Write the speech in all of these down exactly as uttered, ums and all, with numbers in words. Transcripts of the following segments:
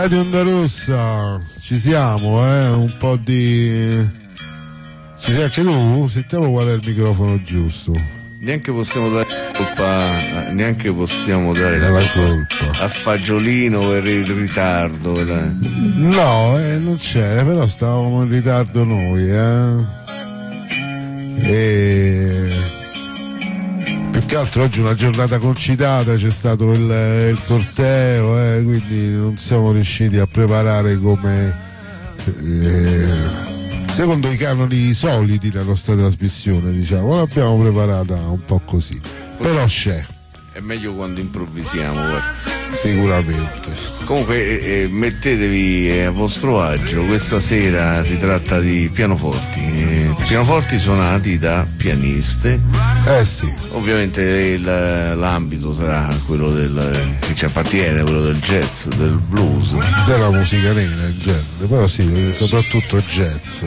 Radio Onda Rossa, ci siamo, eh? Un po' di... Ci sei anche tu? Sentiamo qual è il microfono giusto. Neanche possiamo dare colpa, neanche possiamo dare la colpa a Fagiolino per il ritardo. La... No, eh, non c'era, però stavamo in ritardo noi, eh? E... più che altro oggi è una giornata concitata, c'è stato il, il corteo, eh, quindi non siamo riusciti a preparare come eh, secondo i canoni soliti la nostra trasmissione, diciamo, l'abbiamo preparata un po' così. Forse però c'è. È meglio quando improvvisiamo, guarda. Sicuramente. Comunque eh, mettetevi a vostro agio, questa sera si tratta di pianoforti, eh, pianoforti suonati da pianiste. Eh sì. Ovviamente il, l'ambito sarà quello del che ci appartiene, quello del jazz, del blues, della musica nera in genere, però sì, soprattutto jazz.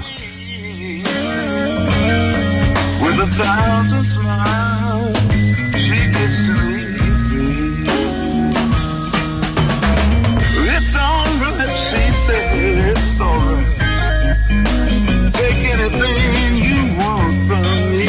With a thousand smiles, she gets to me. It's alright, she said, it's alright. Take anything you want from me.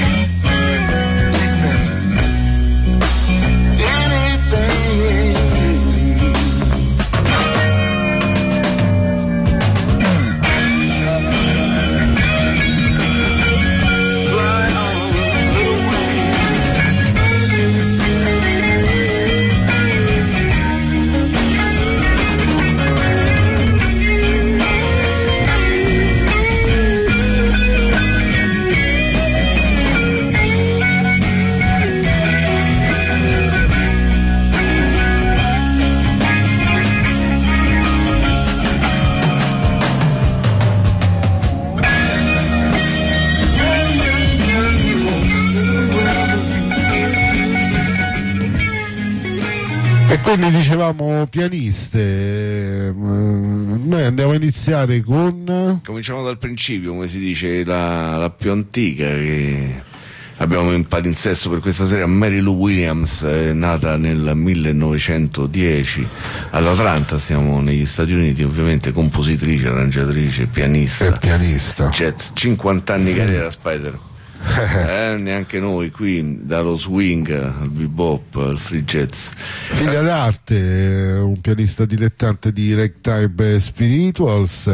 Quindi dicevamo pianiste, noi andiamo a iniziare con... Cominciamo dal principio, come si dice, la, la più antica che abbiamo in palinsesto per questa sera. Mary Lou Williams è nata nel millenovecentodieci all'Atlanta, siamo negli Stati Uniti, ovviamente compositrice, arrangiatrice, pianista. E pianista. Jazz, cinquanta anni di carriera, Spider. Eh, neanche noi qui, dallo swing al bebop al free jazz. Figlia d'arte, un pianista dilettante di ragtime spirituals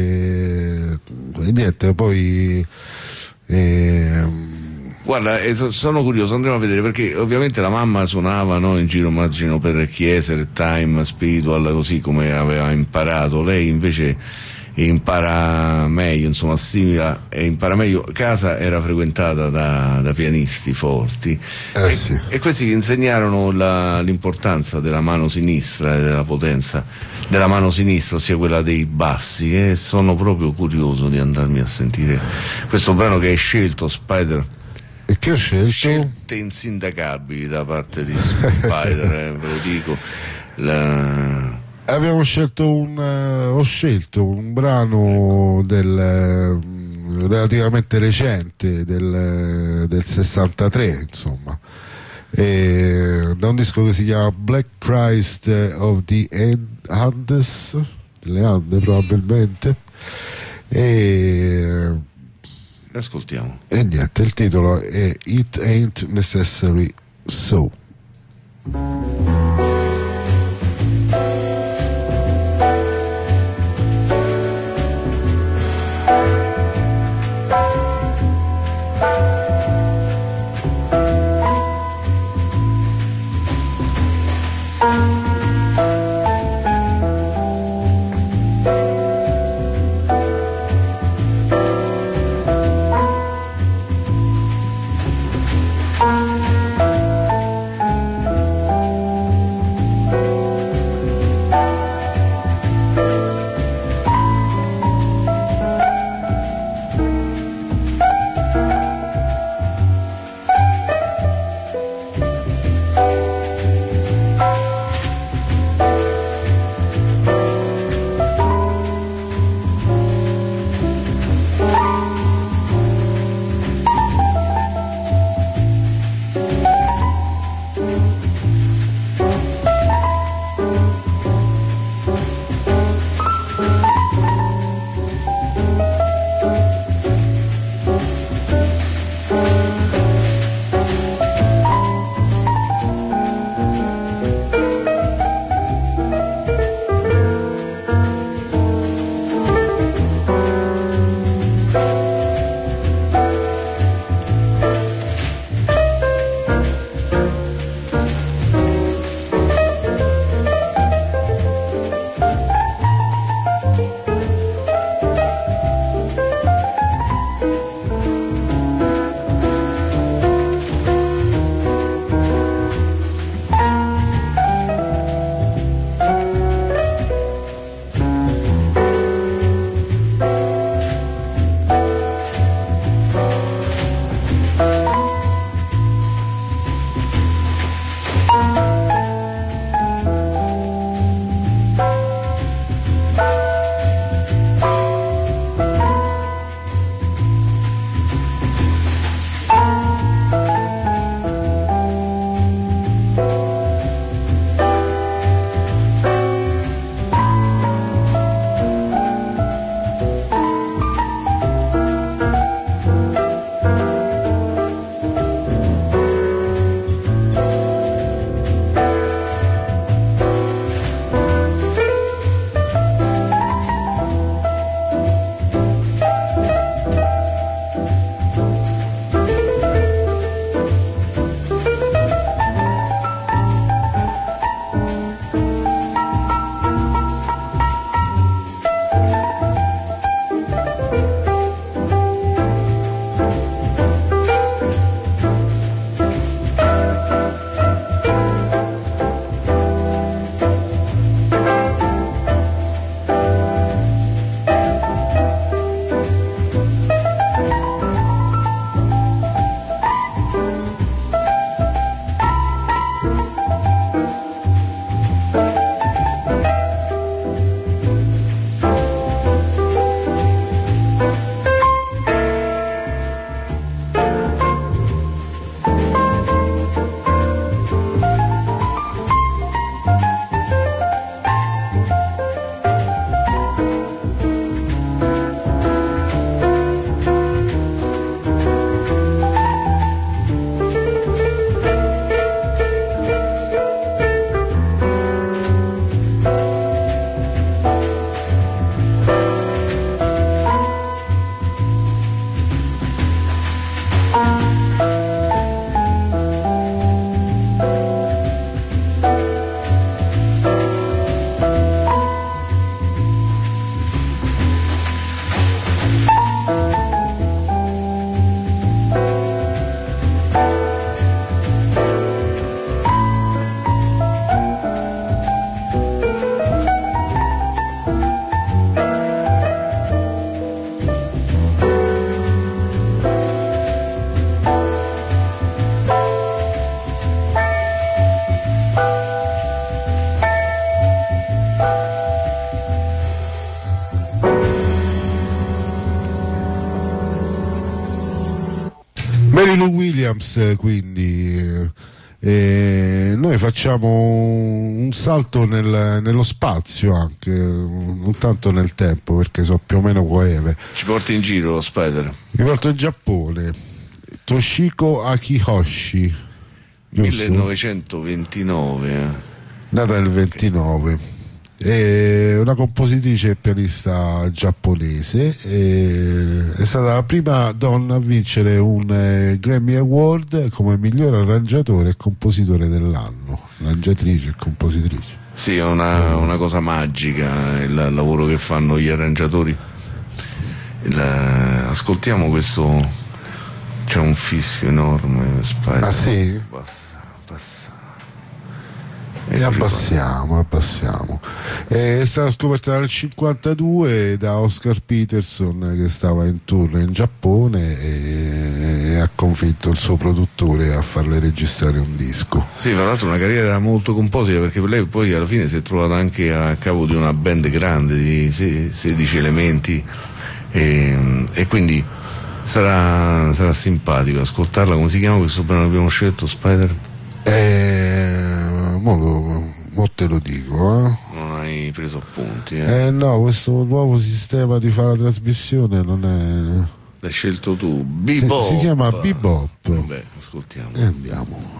e, e niente, poi e... guarda, eh, sono curioso, andremo a vedere, perché ovviamente la mamma suonava, no, in giro, immagino, per chiese, ragtime, spiritual, così come aveva imparato. Lei invece impara meglio, insomma, assimila e impara meglio. Casa era frequentata da, da pianisti forti, eh e, sì. e questi gli insegnarono la, l'importanza della mano sinistra e della potenza della mano sinistra, ossia quella dei bassi, e sono proprio curioso di andarmi a sentire questo brano che hai scelto, Spider. E che ho scelto? Scelte insindacabili da parte di Spider, eh, ve lo dico. La... Abbiamo scelto un uh, ho scelto un brano del uh, relativamente recente, del, uh, del sessantatré, insomma, e, da un disco che si chiama Black Christ of the Andes, delle Ande probabilmente, e ascoltiamo. E niente, il titolo è It Ain't Necessary So. Mary Lou Williams, quindi eh, eh, noi facciamo un salto nel, nello spazio anche, non tanto nel tempo perché so più o meno coeve. Ci porti in giro, Spider? Mi porto in Giappone. Toshiko Akihoshi, giusto? millenovecentoventinove, eh. Nata nel ventinove. È una compositrice e pianista giapponese, e è stata la prima donna a vincere un eh, Grammy Award come miglior arrangiatore e compositore dell'anno, arrangiatrice e compositrice. Sì, è una, una cosa magica il lavoro che fanno gli arrangiatori. Il, ascoltiamo questo, c'è un fischio enorme. Spider. Ah sì? Passa, passa. E abbassiamo, abbassiamo. È stata scoperta nel cinquantadue da Oscar Peterson, che stava in tour in Giappone, e, e ha convinto il suo produttore a farle registrare un disco. Sì, tra l'altro una carriera molto composita, perché per lei poi alla fine si è trovata anche a capo di una band grande di sedici elementi, e, e quindi sarà, sarà simpatico ascoltarla. Come si chiama questo brano che abbiamo scelto, Spider? Eh, mo, lo, mo te lo dico, eh. Non hai preso appunti, eh? Eh no, questo nuovo sistema di fare la trasmissione non è... L'hai scelto tu, Bebop. Si, si chiama Bebop. Vabbè, ascoltiamo. E andiamo.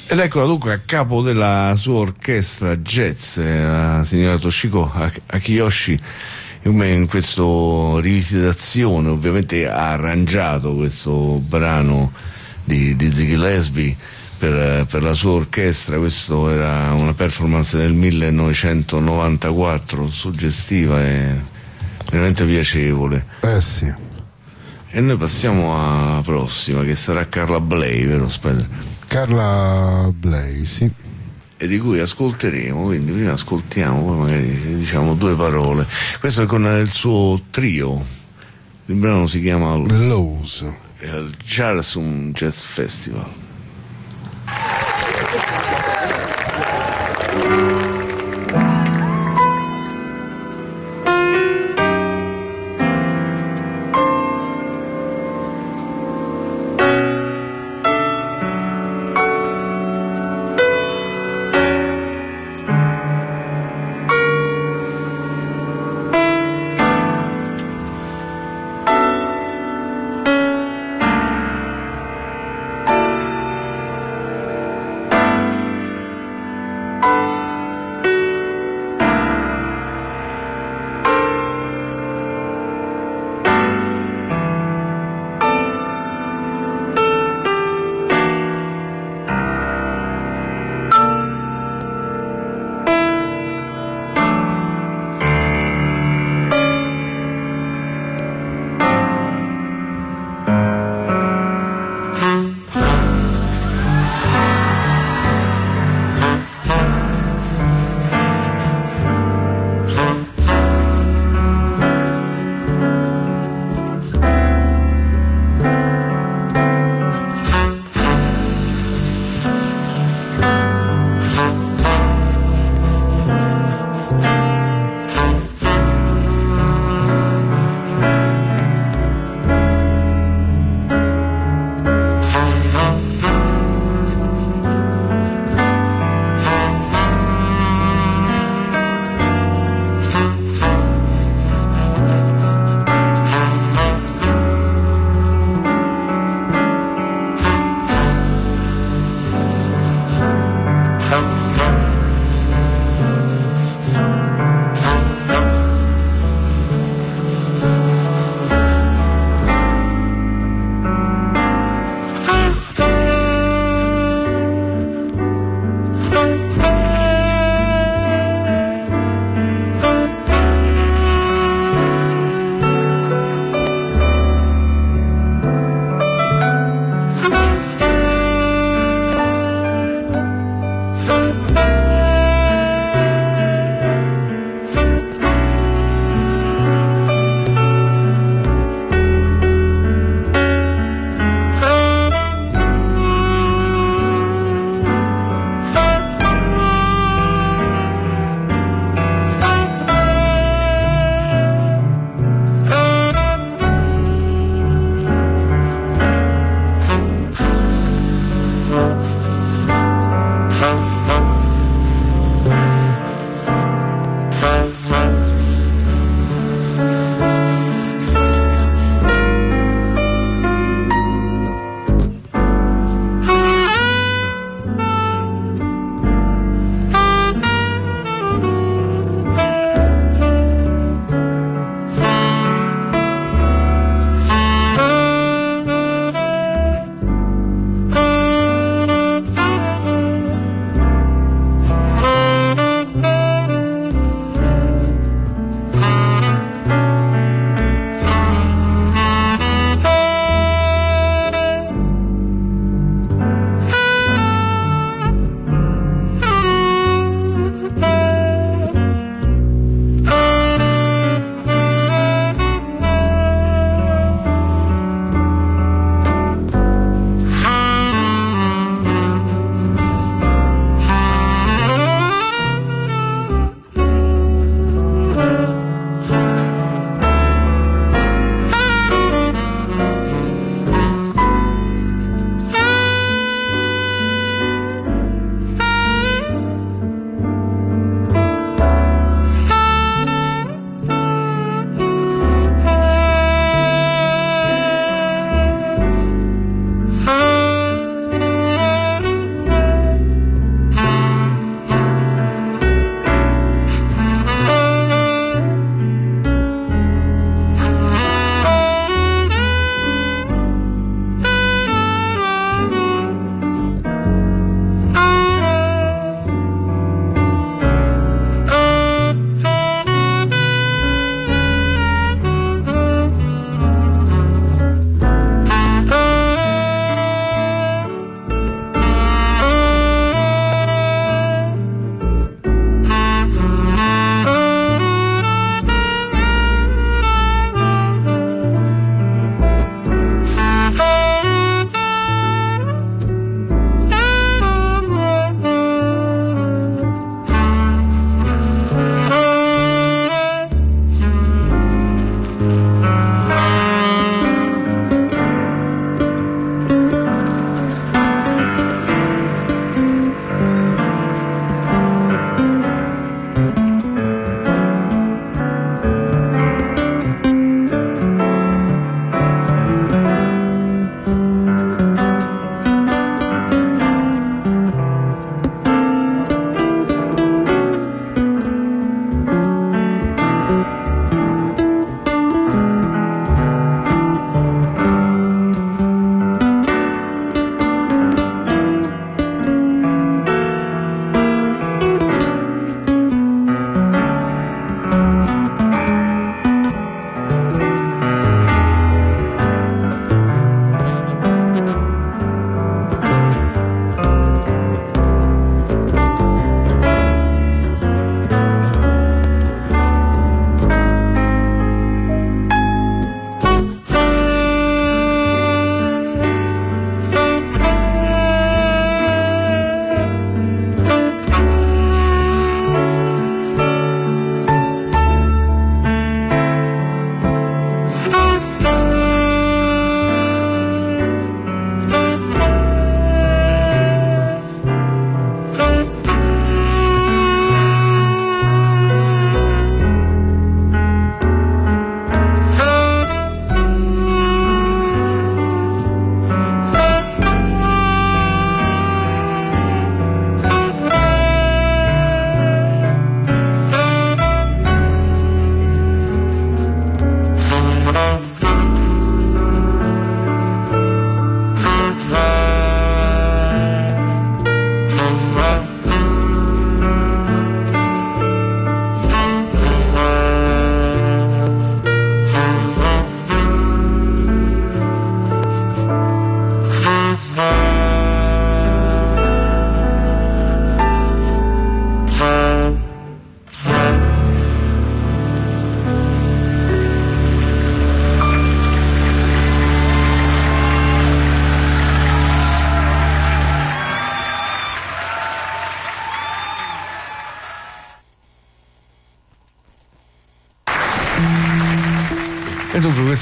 Ed eccola dunque a capo della sua orchestra jazz, la signora Toshiko Akiyoshi, in questa rivisitazione. Ovviamente ha arrangiato questo brano di, di Ziggy Gillespie per, per la sua orchestra. Questo era una performance del millenovecentonovantaquattro, suggestiva e veramente piacevole. Eh sì. E noi passiamo alla prossima, che sarà Carla Bley, vero Spider? Carla Bley, sì. E di cui ascolteremo, quindi prima ascoltiamo, poi magari diciamo due parole. Questo è con il suo trio, il brano si chiama Lowe's, il Jarsum Jazz Festival.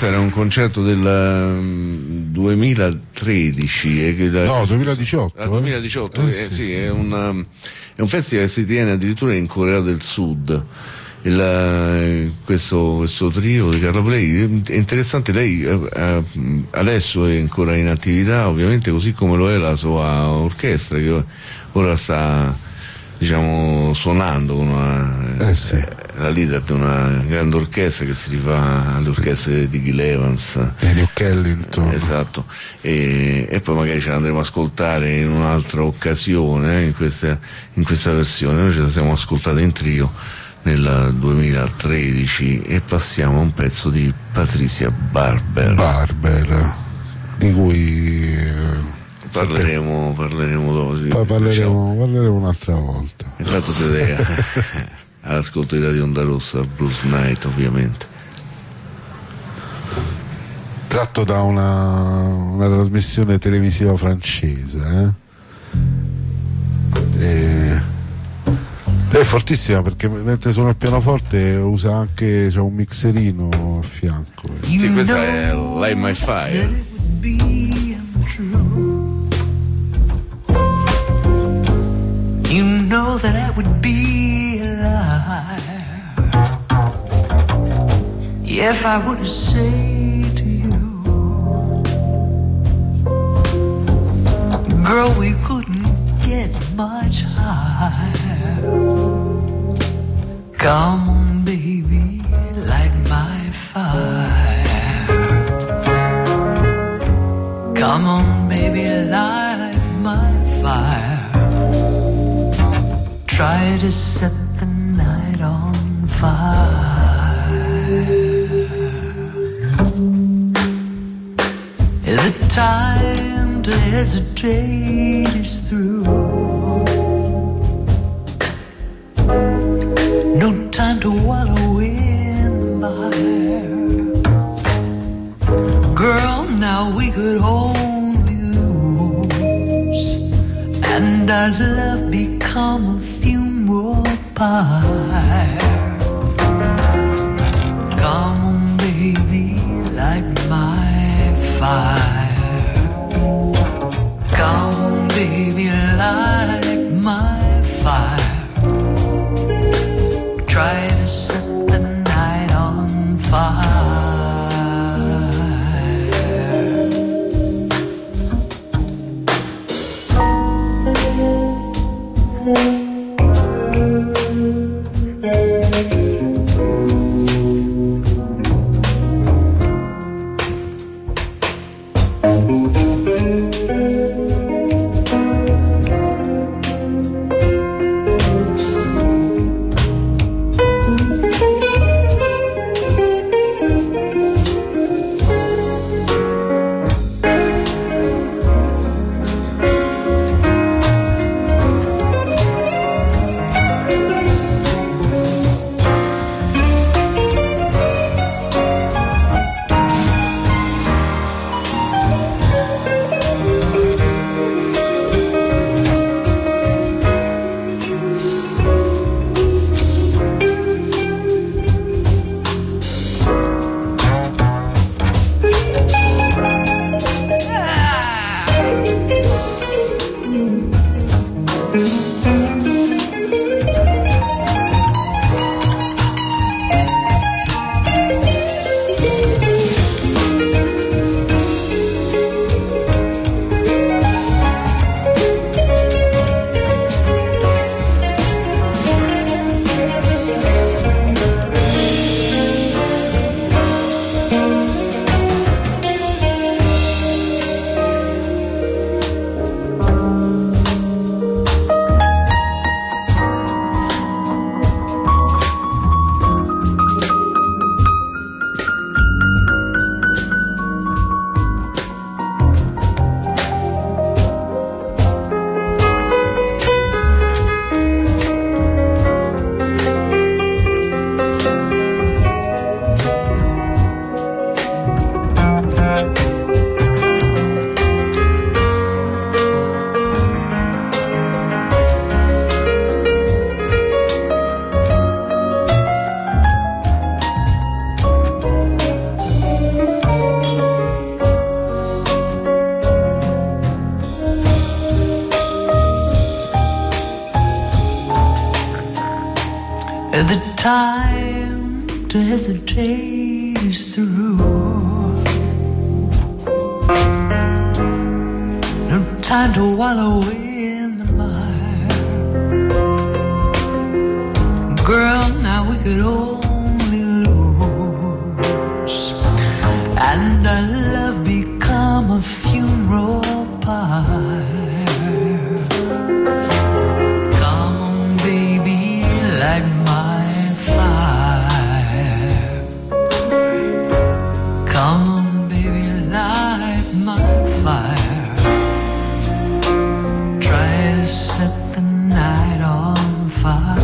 questo era un concerto del um, duemilatredici. Eh, no, duemiladiciotto. Ah, duemiladiciotto, eh? eh, Eh, sì. sì, è un, um, è un festival che si tiene addirittura in Corea del Sud. Il, uh, questo, questo trio di Carla Bley è interessante. Lei uh, uh, adesso è ancora in attività, ovviamente, così come lo è la sua orchestra, che ora sta, diciamo, suonando con una, eh sì. la leader di una grande orchestra che si rifà alle orchestre di Gil Evans e di Kellington. Esatto, e, e poi magari ce l'andremo a ascoltare in un'altra occasione, eh, in, questa, in questa versione. Noi ce la siamo ascoltata in trio nel duemilatredici e passiamo a un pezzo di Patricia Barber. Barber, di cui eh, parleremo, parleremo dopo. Sì, poi parleremo, parleremo un'altra volta. Intanto siete all'ascolto di Radio Onda Rossa, Blues Night, ovviamente. Tratto da una, una trasmissione televisiva francese, eh? E lei è fortissima perché mentre suona il pianoforte usa anche, c'è un mixerino a fianco. Sì, questa è Light My Fire. You know that I would be alive if I were to say to you, girl, we couldn't get much higher. Come on, baby, light my fire. Come on, baby, light my fire. Try to set the night on fire. The time to hesitate is through. No time to wallow in the mire. Girl, now we could only lose, and our love become a funeral pyre. Come on, baby, light my fire. Come on, baby, light my fire. Try to set the night on fire. The time to hesitate is through. No time to wallow in the mire. Girl, now we could only lose, and our love become a funeral pyre. Come on, baby, light my fire. Come on, baby, light my fire. Try to set the night on fire.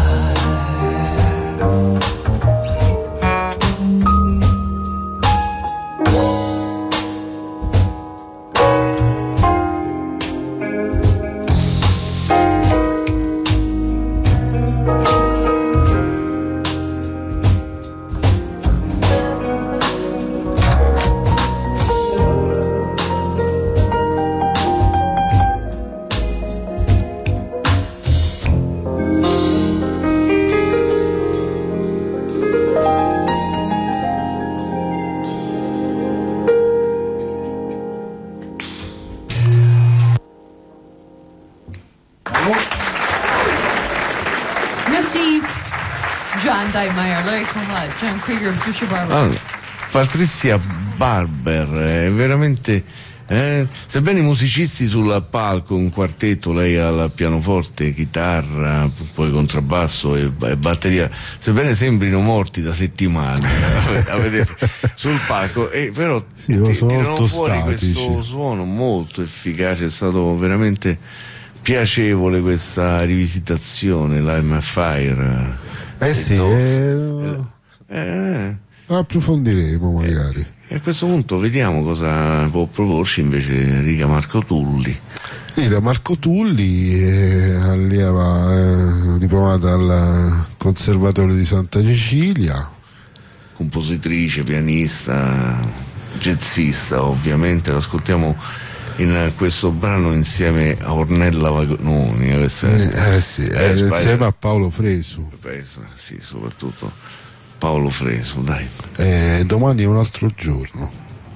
John Krieger, Patricia Barber. Allora, Patricia Barber è veramente eh, sebbene i musicisti sul palco, un quartetto, lei al pianoforte, chitarra, poi contrabbasso e, e batteria, sebbene sembrino morti da settimane a, a vedere sul palco, e però sì, ti, sono tirano molto fuori statici. Questo suono molto efficace. È stato veramente piacevole questa rivisitazione, Light My Fire. Eh sì, eh, Eh, approfondiremo magari. E a questo punto vediamo cosa può proporci invece Rita Marco Tulli. Rita Marco Tulli è allieva, eh, diplomata al Conservatorio di Santa Cecilia, compositrice, pianista, jazzista, ovviamente. L'ascoltiamo in questo brano insieme a Ornella Vagononi, eh, eh sì, eh, insieme a Paolo Fresu. Penso, sì, soprattutto Paolo Fresu, dai. Eh, domani è un altro giorno.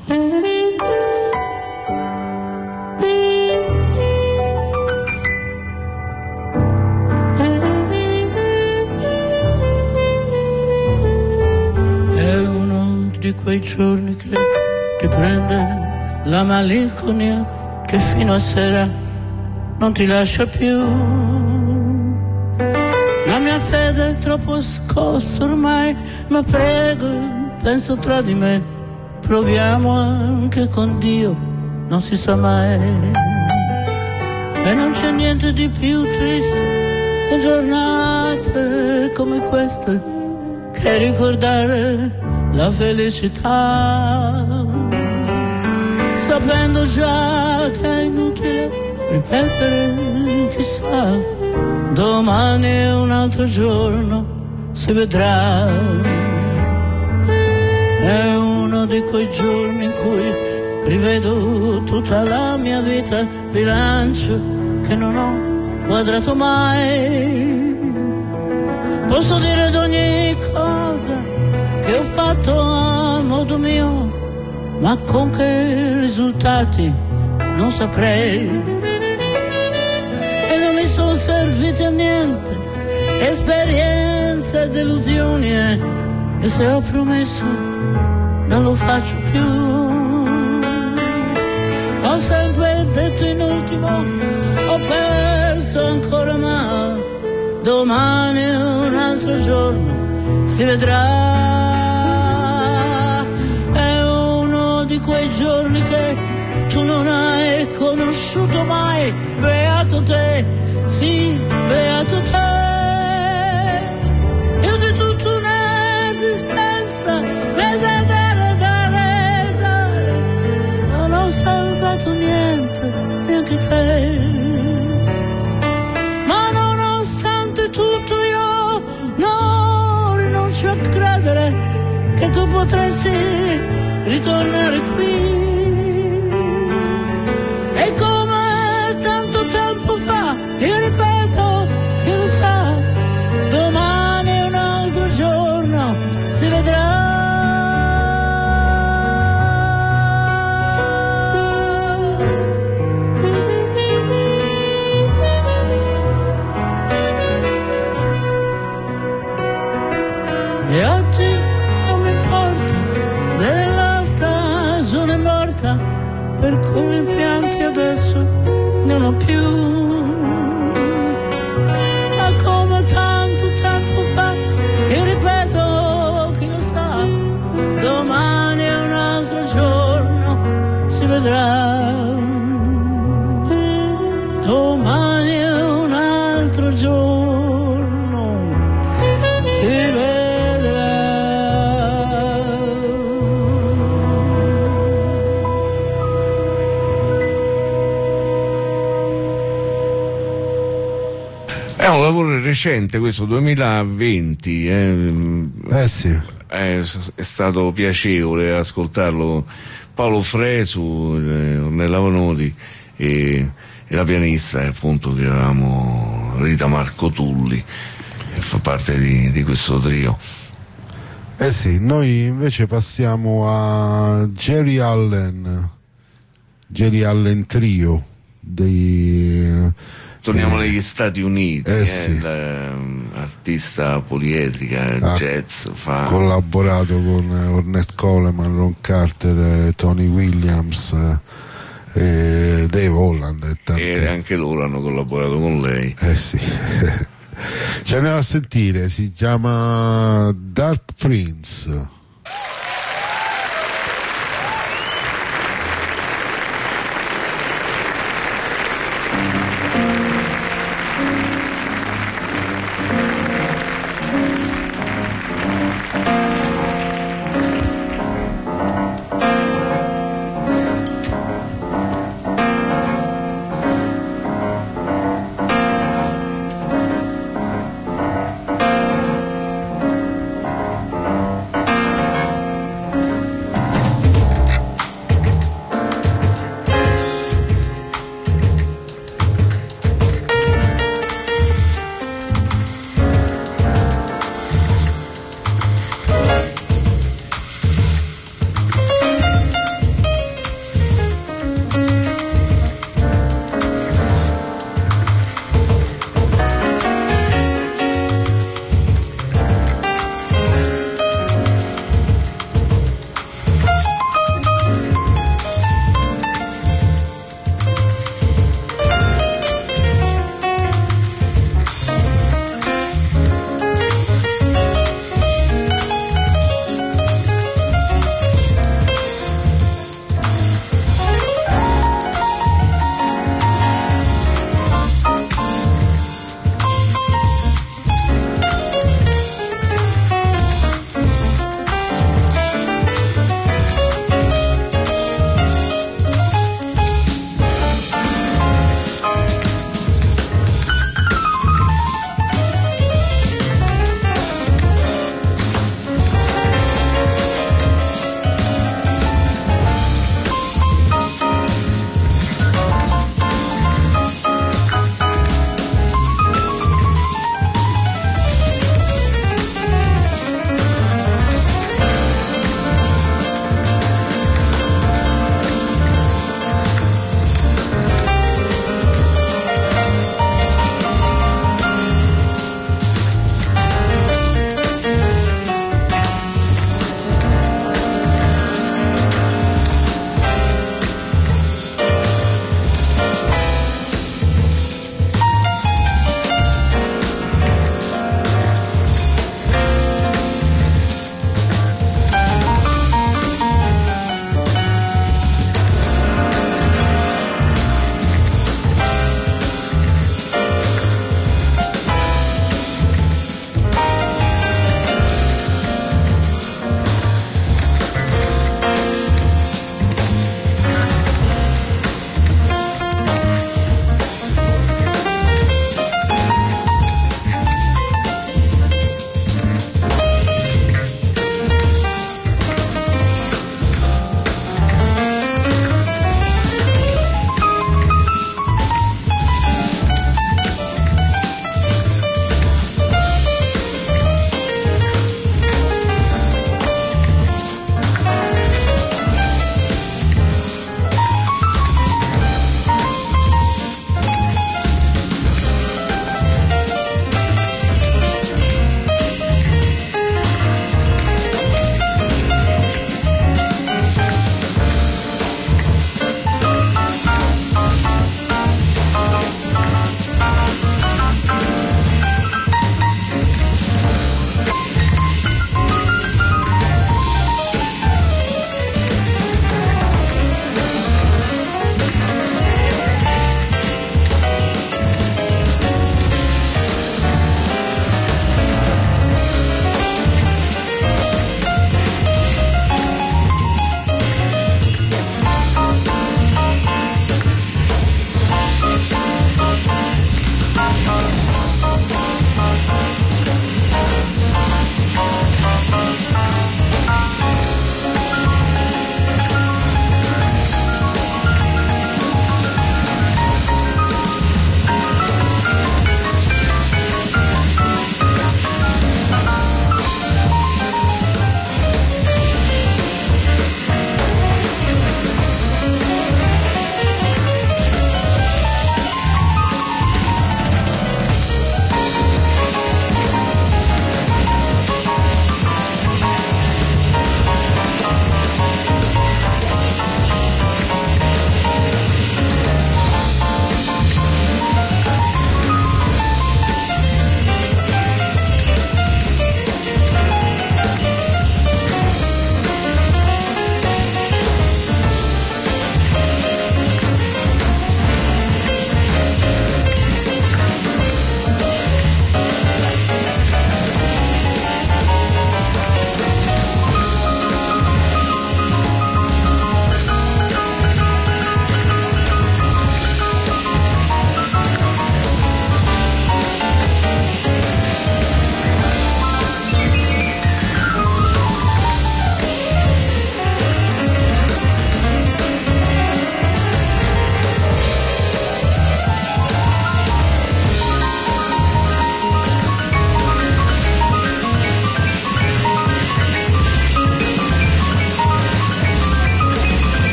È uno di quei giorni che ti prende la malinconia, che fino a sera non ti lascia più. La mia fede è troppo scossa ormai, ma prego, penso tra di me, proviamo anche con Dio, non si sa mai. E non c'è niente di più triste in giornate come queste che ricordare la felicità, sapendo già che è inutile ripetere, chissà, domani è un altro giorno, si vedrà. È uno di quei giorni in cui rivedo tutta la mia vita, bilancio che non ho quadrato mai. Posso dire d'ogni cosa che ho fatto a modo mio, ma con che risultati non saprei. E non mi sono serviti a niente esperienze e delusioni, eh, e se ho promesso non lo faccio più. Ho sempre detto in ultimo, ho perso ancora, ma domani è un altro giorno, si vedrà. Di quei giorni che tu non hai conosciuto mai, beato te, sì, beato te. Io di tutta un'esistenza spesa a dare, dare, dare, non ho salvato niente, neanche te. Ma nonostante tutto io non rinuncio a credere che tu potresti ritornare qui. E come tanto tempo fa, io ripeto che lo sa, domani è un con rimpianti adesso non ho più. Ma come tanto tempo fa, e ripeto, chi lo sa, domani è un altro giorno, si vedrà. Domani è un altro giorno, si vedrà. È un lavoro recente questo, duemilaventi, eh. Eh sì. È, è stato piacevole ascoltarlo. Paolo Fresu, eh, Ornella Vanoni e, e la pianista appunto che avevamo Rita Marco Tulli, che fa parte di, di questo trio. Eh sì, noi invece passiamo a Jerry Allen, Jerry Allen Trio dei... Torniamo eh, negli Stati Uniti, eh eh, sì. l'artista poliedrica, ha jazz, fa... collaborato con Ornette Coleman, Ron Carter, Tony Williams, eh, Dave Holland e tanti. e anche loro hanno collaborato con lei. Eh sì. Ci andiamo a sentire, si chiama Dark Prince. Thank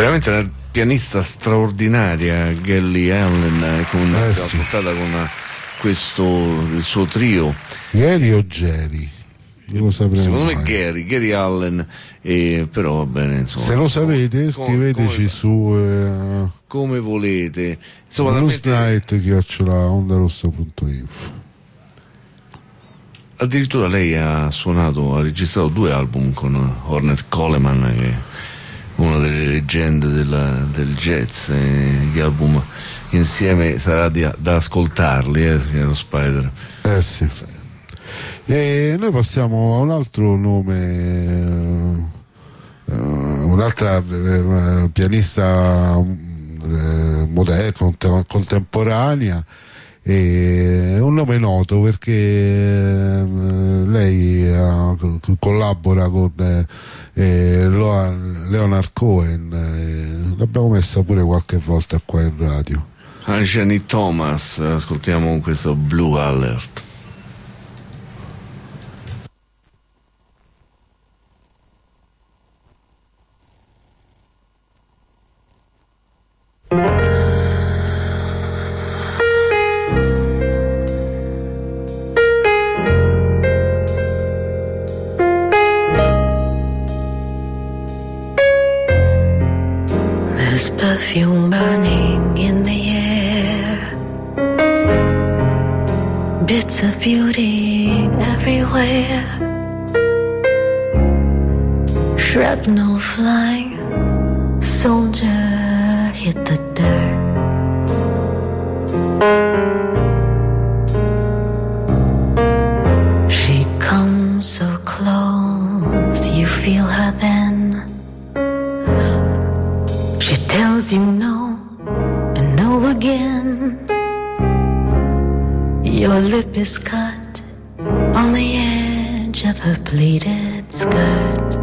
veramente una pianista straordinaria, Gary Allen, con, eh, sì. ascoltata con questo il suo trio. Gary o Jerry? Non lo sapremo Secondo mai. me Gary, Gary Allen, eh, però va bene, insomma. Se lo sapete scriveteci come, su eh, come volete. Insomma, newsnight chiocciola ondarossa punto info. Addirittura lei ha suonato, ha registrato due album con Ornette Coleman, che è una delle leggende della, del jazz, e gli album insieme sarà di, da ascoltarli, eh, signor Spider. Eh sì. E noi passiamo a un altro nome, uh, un'altra uh, pianista uh, moderna, cont- contemporanea, e un nome noto perché uh, lei uh, collabora con uh, eh, Leonard Cohen, eh, l'abbiamo messa pure qualche volta qua in radio. Anjani Thomas, ascoltiamo questo Blue Alert. Perfume burning in the air, bits of beauty everywhere, shrapnel flying, soldier hit the dirt. She comes so close, you feel her then. She tells you no and no again. Your lip is cut on the edge of her pleated skirt.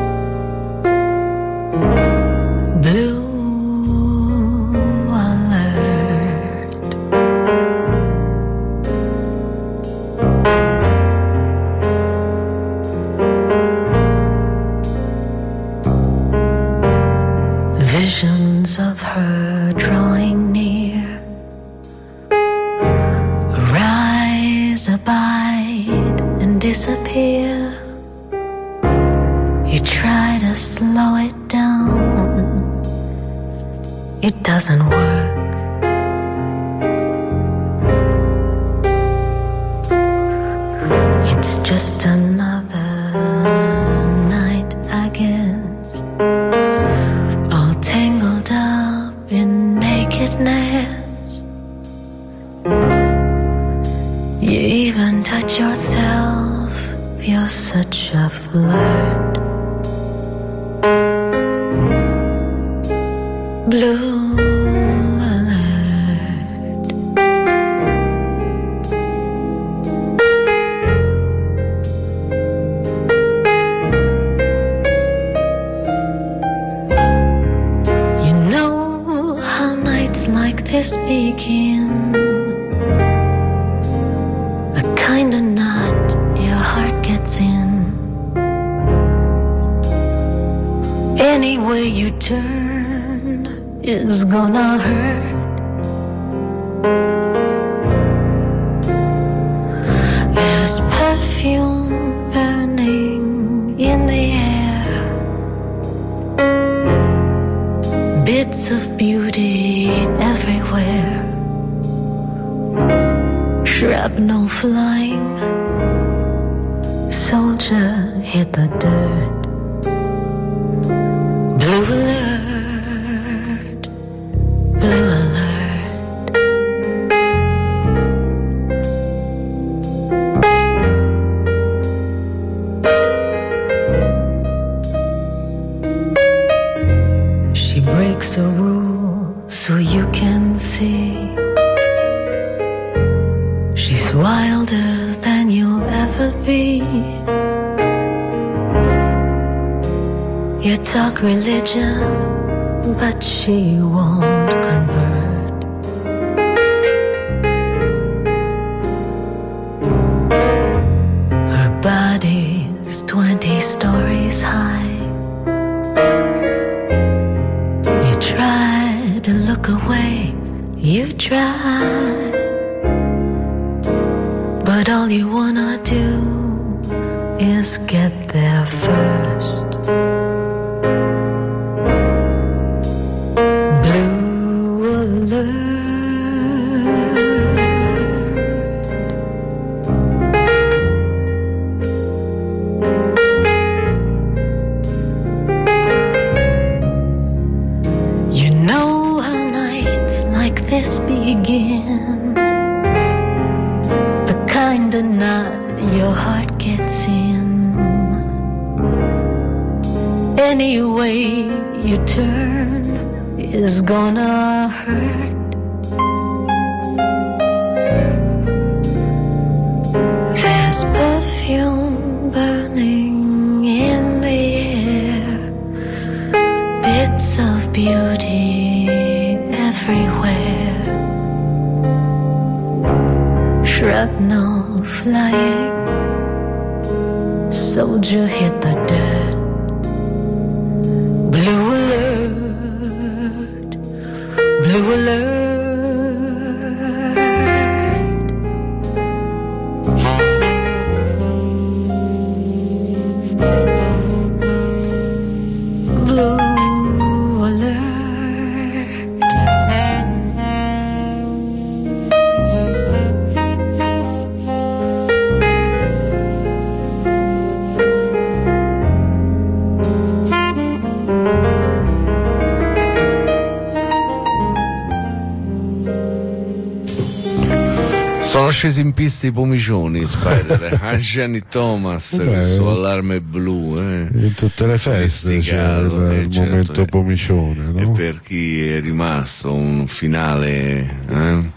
Blue alert. Visions of her drawing near, arise, abide, and disappear. You try to slow it down, it doesn't work. It's just another night, I guess, all tangled up in nakedness. You even touch yourself, you're such a flirt. Blue alert. You know how nights like this begin, the kind of knot your heart gets in. Any way you turn is gonna hurt. There's perfume burning in the air, bits of beauty everywhere, shrapnel flying, soldier hit the dirt. Blue alert, blue alert. She breaks a rule so you can see. She's wilder than you'll ever be. You talk religion, but she won't convert. Her body's twenty stories high. high, but all you wanna do is get there first. Blue alert. You know how nights like this begin, the kind of night your heart gets in. Any way you turn is gonna hurt. There's perfume burning in the air, bits of beauty everywhere, shrapnel flying, soldier hit the dirt. Blue alert, blue alert. Blue alert. Sono scesi in pista i pomicioni, Spider, a Jenny Thomas Beh, con il suo allarme blu, eh. In tutte le feste c'è il, eh, il certo, momento eh. pomicione, no? E per chi è rimasto un finale, eh?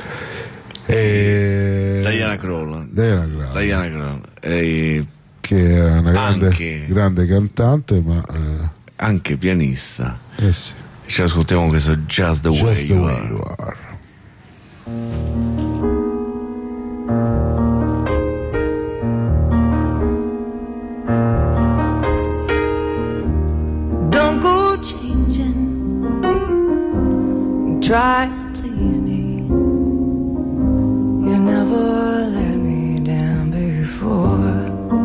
E... Diana Krall, Diana Krall, Diana Krall, eh, che è una grande, Anche- grande cantante, ma eh, anche pianista. eh sì, Ci ascoltiamo questo Just the Way Just the You Way Are. You Are. Don't go changing, try to please me. You never let me down before.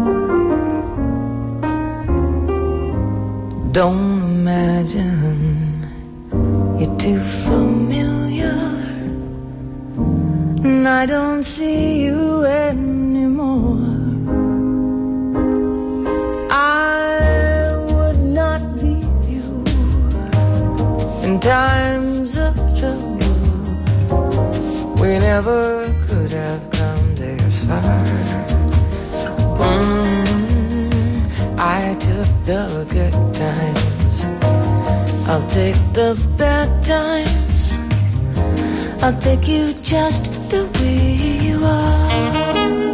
Don't imagine you're too familiar, and I don't see you anymore. I would not leave you in times of trouble. We never could have come this far. Mm, I took the good times, I'll take the bad times. I'll take you just the way you are.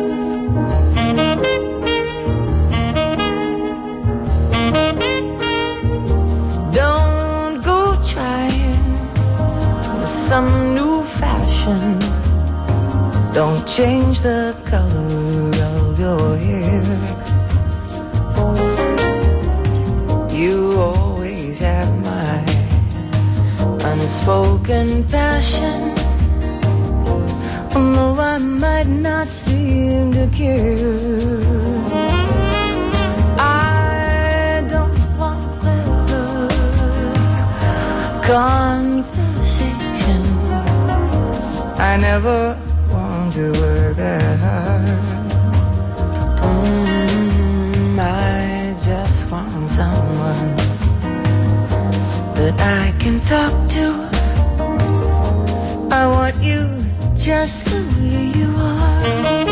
Don't go trying some new fashion. Don't change the color of your hair. You always have my unspoken passion, although I might not seem to care. I don't want clever conversation. I never want to work that hard. Mm, I just want someone that I can talk to. I want you just the way you are.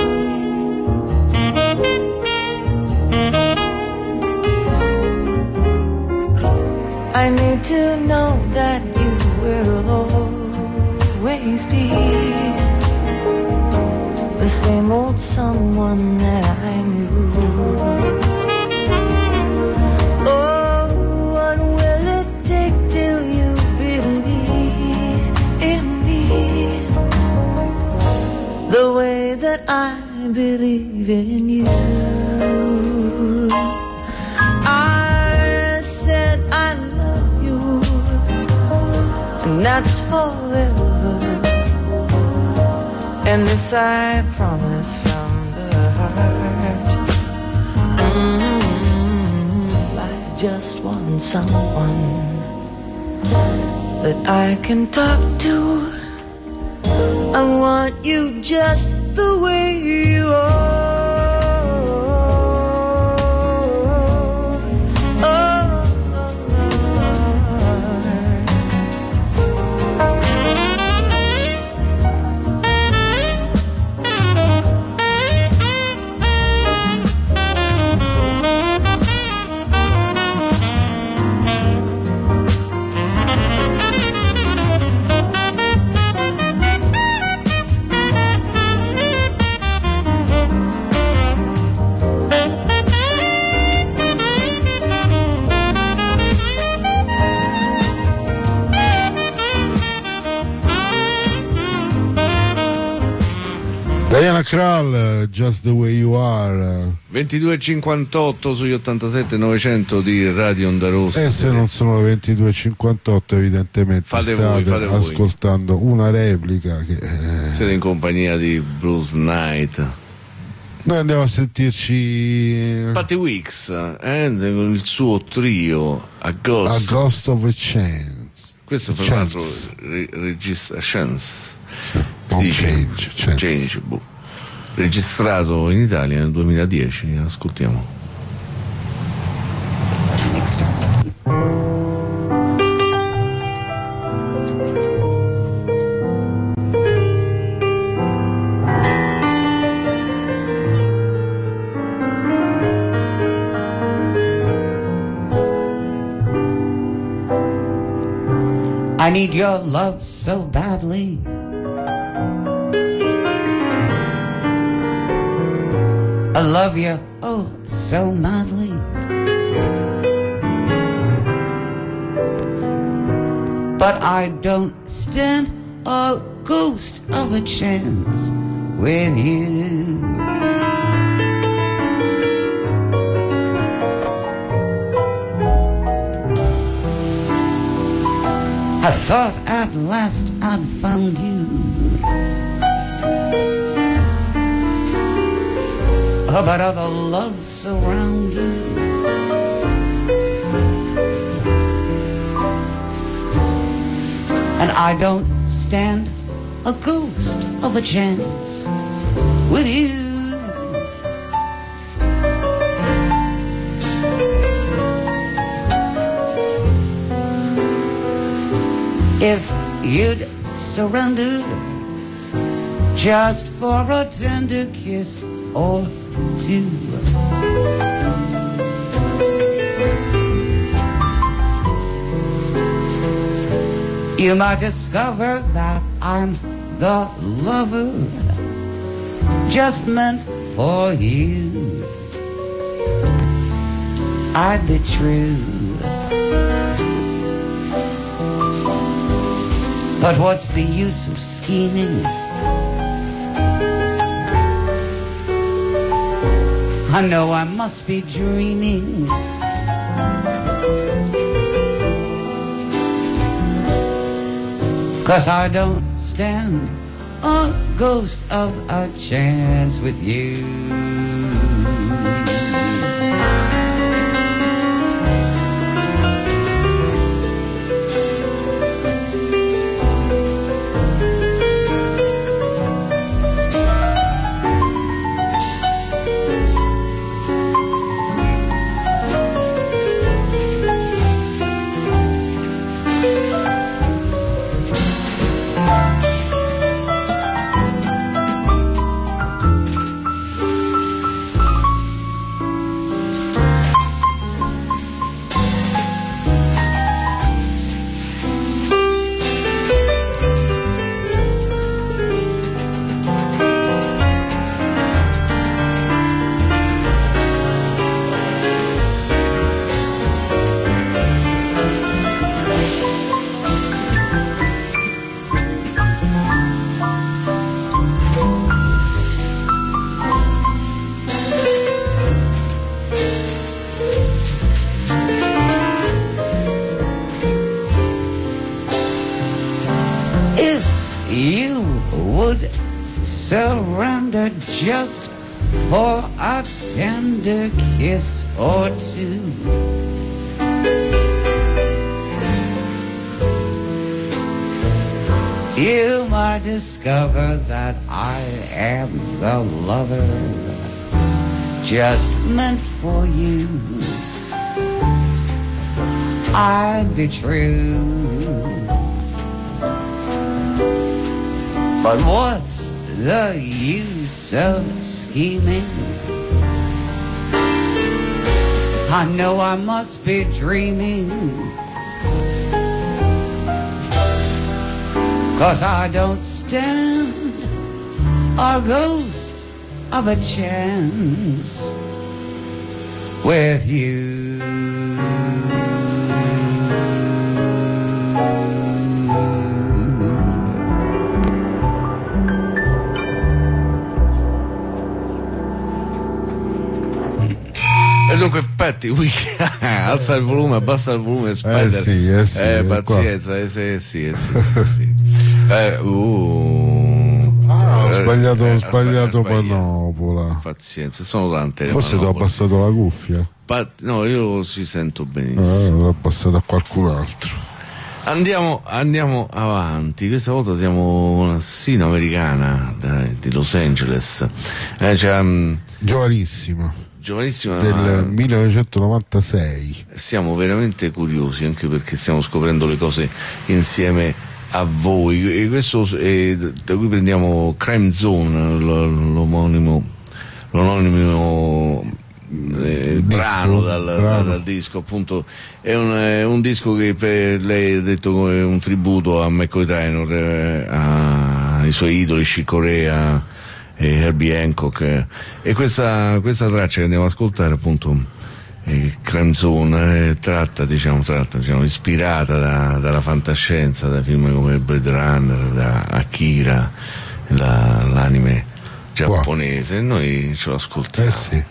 I need to know that you will always be the same old someone that I knew. Oh, what will it take till you believe in me the way that I believe in you? I said I love you, and that's forever. And this I promise from the heart. Mm-hmm. I just want someone that I can talk to. I want you just the way you are. Diana Krall, Just the Way You Are. ventidue e cinquantotto sugli ottantasette novecento di Radio Onda Rossa. E se non sono le ventidue e cinquantotto evidentemente fate state voi, fate ascoltando voi. Una replica che, eh... siete in compagnia di Bruce Knight. Noi andiamo a sentirci Patty Weeks eh, con il suo trio A Ghost, A Ghost of a Chance. Questo fra l'altro re- regista Chance, sì. Change, chance. Change boh. Registrato in Italia nel duemiladieci. Ascoltiamo. Next I need your love so badly. I love you, oh, so madly. But I don't stand a ghost of a chance with you. I thought at last I'd found you. Oh, but other loves surround you. And I don't stand a ghost of a chance with you. If you'd surrendered just for a tender kiss or two, you might discover that I'm the lover just meant for you. I'd be true. But what's the use of scheming? I know I must be dreaming. Cause I don't stand a ghost of a chance with you. surrender just for a tender kiss or two. You might discover that I am the lover just meant for you. I'd be true, but what's the use of scheming? I know I must be dreaming, 'cause I don't stand a ghost of a chance with you. E dunque Patti, qui alza il volume, abbassa il volume, Spider. Eh sì, eh sì, eh, pazienza, eh sì, eh sì, eh sì, eh sì. Eh, uh, ah, ho sbagliato, eh, ho sbagliato sbagliato. Panopola. Pazienza, sono tante le Forse ti ho manopole. abbassato la cuffia. Pa- no, io ci sento benissimo. Eh, l'ho abbassato a qualcun altro. Andiamo, andiamo avanti, questa volta siamo una sino-americana dai, di Los Angeles, eh, cioè, um, Giovanissima, giovanissima, del ma millenovecentonovantasei. siamo veramente curiosi anche perché stiamo scoprendo le cose insieme a voi, e questo è, da cui prendiamo Crime Zone, l- l'omonimo, l'omonimo eh, Disco, brano, dal, brano. dal disco, appunto. È un, è un disco che per lei ha detto come un tributo a McCoy Tyner, eh, ai suoi idoli Chick Corea e Herbie Hancock, eh. E questa, questa traccia che andiamo ad ascoltare, appunto, eh, Crime Zone, è tratta, diciamo, tratta, diciamo, ispirata da, dalla fantascienza, da film come Blade Runner, da Akira, la, l'anime giapponese. E noi ce lo ascoltiamo. Eh sì.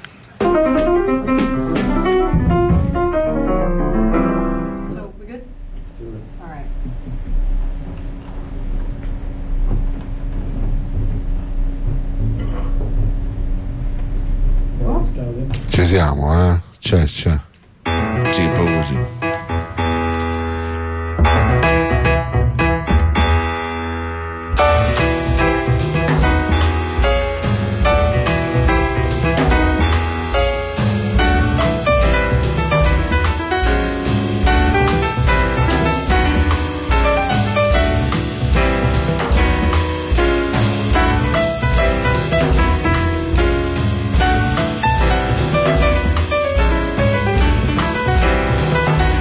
So, we good? All right. Ci siamo, eh? C'è, c'è. Sì, proprio così. Thank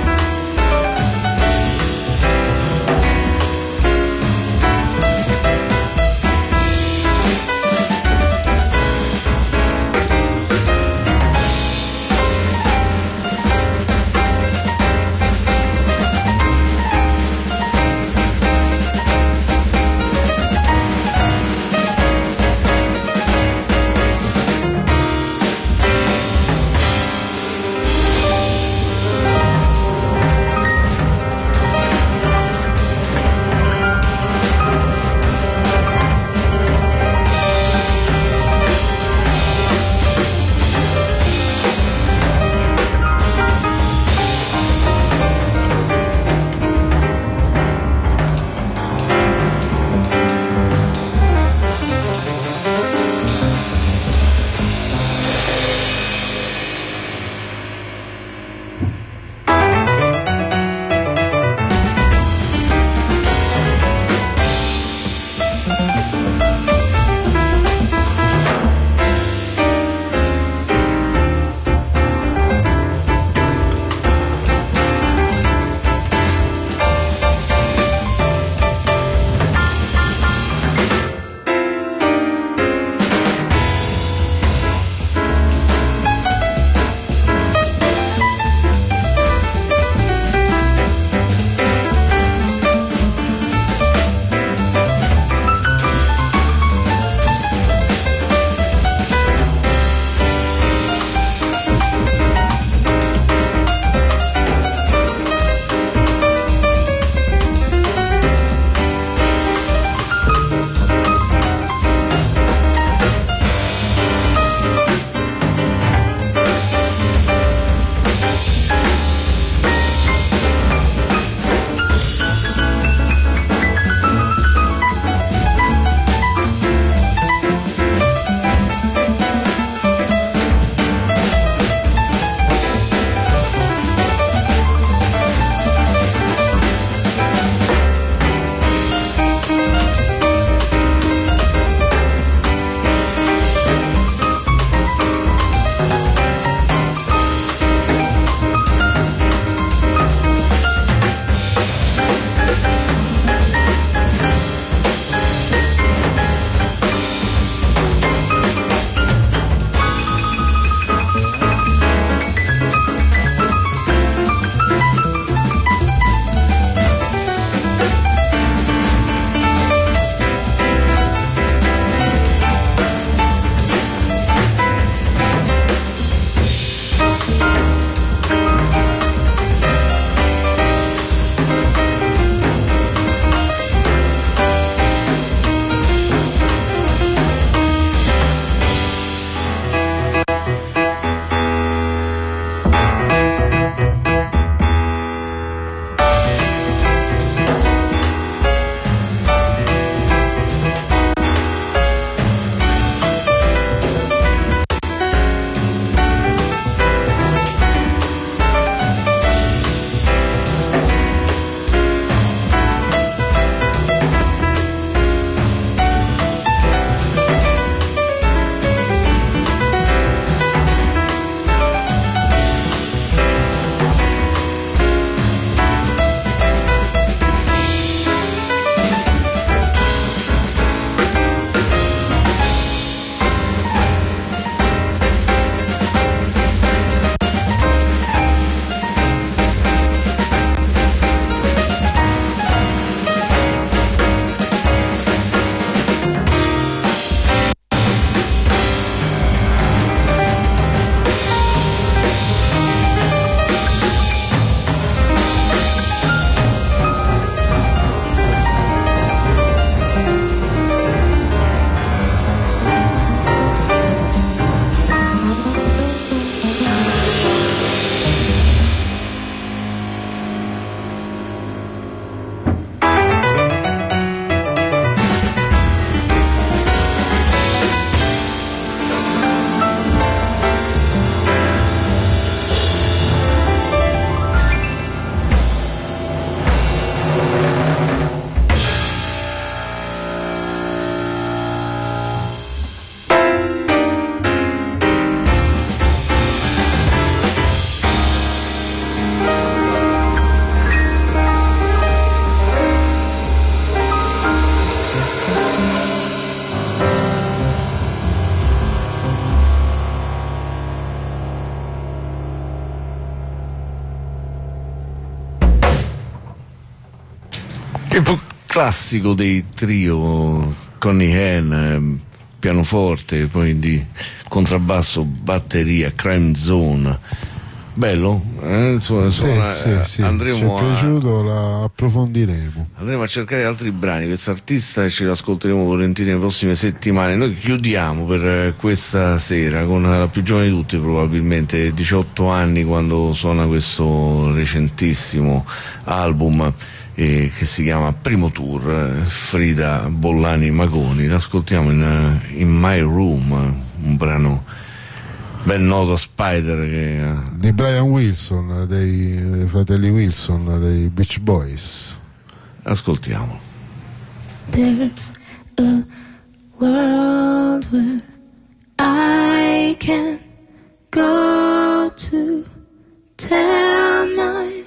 classico dei trio Connie Henn, pianoforte, poi di contrabbasso, batteria, Crime Zone. Bello, eh? Insomma, sì, insomma, sì, eh, sì. andremo Ci è a, piaciuto, la approfondiremo. andremo a cercare altri brani. Questo artista ce l'ascolteremo volentieri nelle prossime settimane. Noi chiudiamo per questa sera con la più giovane di tutti, probabilmente diciotto anni, quando suona questo recentissimo album eh, che si chiama Primo Tour, eh, Frida Bollani Magoni. L'ascoltiamo in, in My Room, un brano ben noto a Spider, che di Brian Wilson, dei, dei fratelli Wilson, dei Beach Boys. ascoltiamo. There's a world where I can go to tell my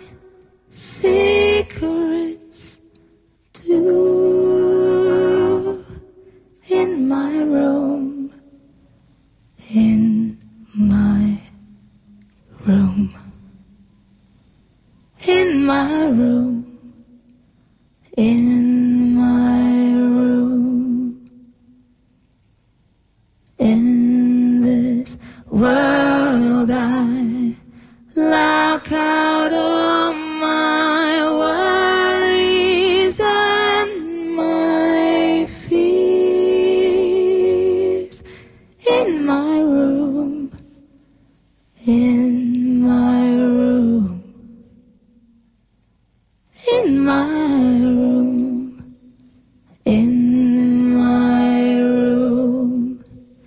secrets to, in my room, in my room, in my room, in my room, in this world I lock out all my worries and my fears, in my room, in my room, in my room, in my room,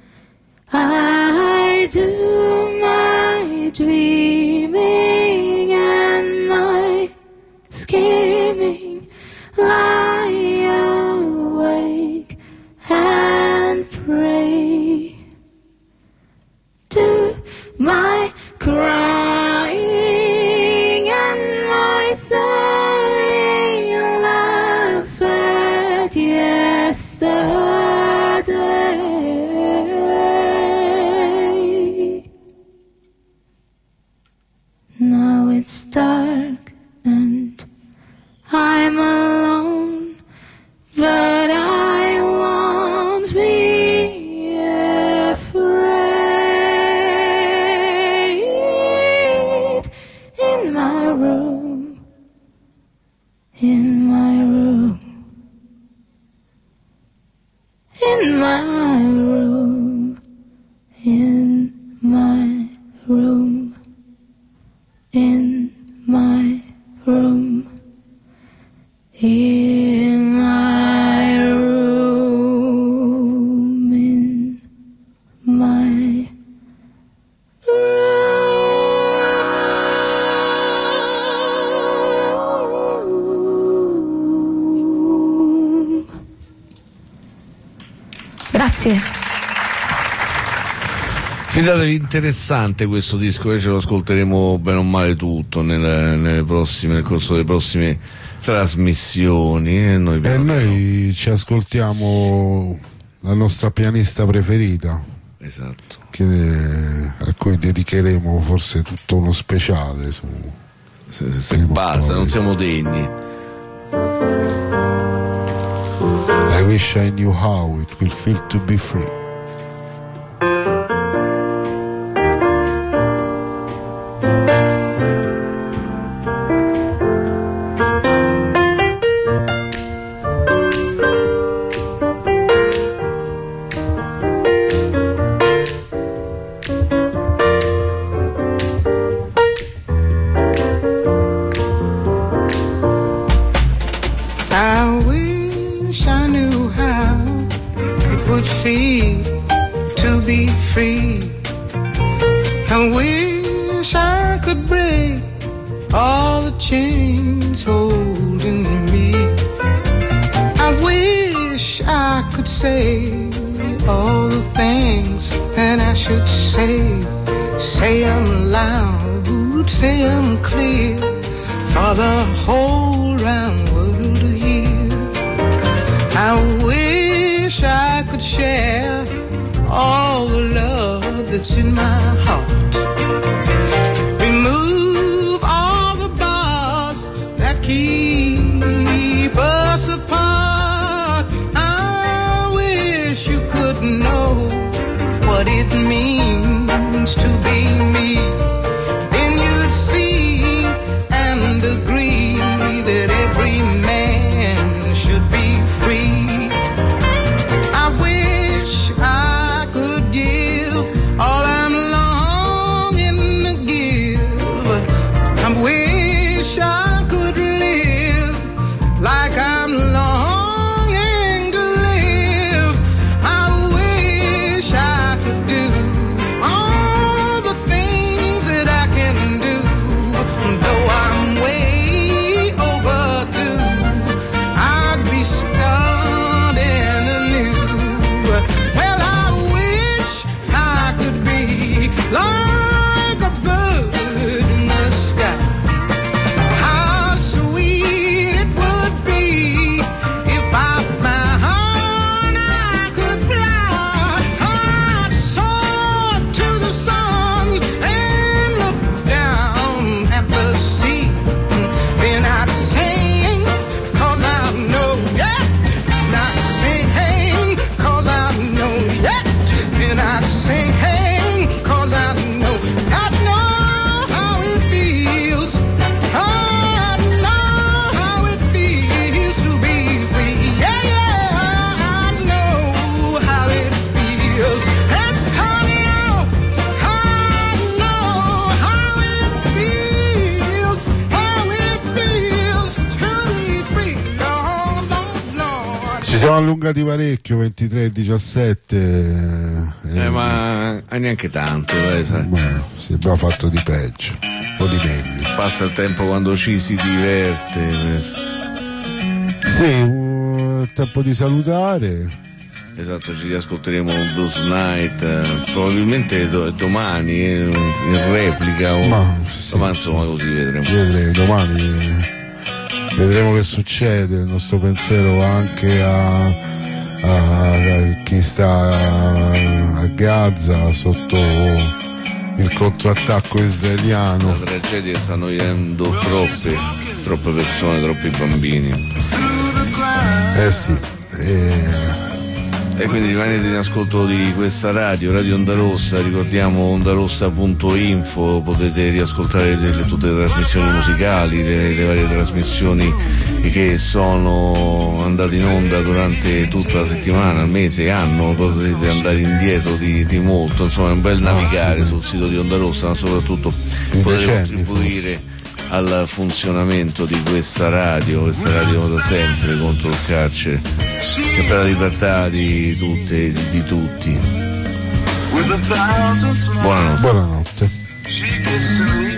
I do my dreaming and my scheming, lie awake and pray, do my crying and my sighing, laugh at yesterday. Now it's dark and I'm alone, but I won't be afraid. In my room, in my room, in my room, in my room, in my room, in my room, in my room. Grazie. Fidatevi, interessante questo disco, che ce lo ascolteremo bene o male tutto nelle, nelle prossime, nel corso delle prossime trasmissioni. E noi, E noi ci ascoltiamo la nostra pianista preferita, esatto, che, a cui dedicheremo forse tutto uno speciale su, se, se, se prima o basta, poi. non siamo degni. I wish I knew how it will feel to be free. I wish I knew how it would feel to be free. I wish I could break all the chains holding me. I wish I could say all the things that I should say. Say them loud, say them clear, for the whole round world to hear. I wish I could share all the love that's in my heart. Remove all the bars that keep us apart. it means to be me, then you'd see and agree that every man should be free. I wish I could give all I'm longing to give. I wish I could live like I'm longing to live. I wish I could do all the things that I can do, though I'm way overdue. I'd be starting anew. Well, I wish I could be like a bird in the sky. How sweet it would be if I found I could fly. I'd soar to the sun and look down at the sea. Then I'd sing, cause I know, yeah. And I'd sing, cause I know, yeah. And I'd sing, cause I know, I know how it feels. I know how it feels to be free. Yeah, yeah, I know how it feels. Yes, I know, I know how it feels. How it feels to be free. Lord, Lord, Lord. Ci siamo allungati parecchio, ventitré diciassette. Eh, ma eh, neanche tanto, eh, sai. Ma si abbiamo fatto di peggio, o di meglio. Passa il tempo quando ci si diverte. Sì, uh, tempo di salutare. Esatto, ci riascolteremo Blues Night, eh, probabilmente do- domani, eh, in replica o... Ma, sì. ma insomma così vedremo. Vedremo, domani eh, vedremo che succede. Il nostro pensiero va anche a, a, a chi sta a Gaza sotto il contrattacco israeliano. La tragedia sta annoiando troppe, troppe persone, troppi bambini. Eh sì, eh, E quindi rimanete in ascolto di questa radio, Radio Onda Rossa, ricordiamo ondarossa punto info, potete riascoltare le, le, tutte le trasmissioni musicali, le, le varie trasmissioni che sono andate in onda durante tutta la settimana, il mese, anno, potete andare indietro di, di molto, insomma è un bel navigare sul sito di Onda Rossa, ma soprattutto potete contribuire al funzionamento di questa radio, questa radio da sempre contro il carcere e per la libertà di tutte, di, di tutti. Buonanotte. buonanotte.